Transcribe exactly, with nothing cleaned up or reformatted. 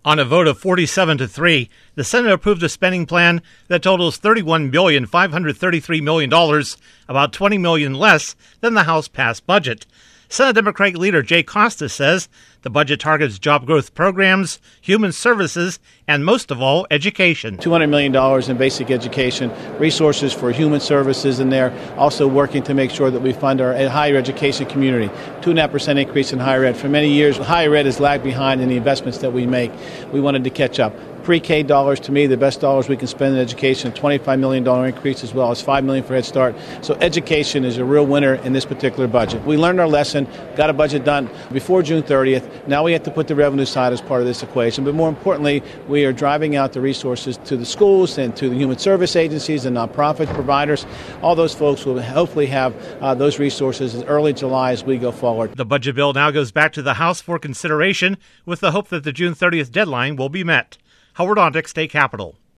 On a vote of forty-seven to three, the Senate approved a spending plan that totals thirty-one billion five hundred thirty-three million dollars, about twenty million dollars less than the House passed budget. Senate Democratic leader Jay Costa says the budget targets job growth programs, human services, and most of all, education. two hundred million dollars in basic education, resources for human services in there, also working to make sure that we fund our higher education community. two point five percent increase in higher ed. For many years, higher ed has lagged behind in the investments that we make. We wanted to catch up. Pre-K dollars, to me, the best dollars we can spend in education, twenty-five million dollars increase as well as five million dollars for Head Start. So education is a real winner in this particular budget. We learned our lesson, got a budget done before June thirtieth. Now we have to put the revenue side as part of this equation. But more importantly, we are driving out the resources to the schools and to the human service agencies and nonprofit providers. All those folks will hopefully have uh, those resources as early July as we go forward. The budget bill now goes back to the House for consideration with the hope that the June thirtieth deadline will be met. Howard Ondick, State Capitol.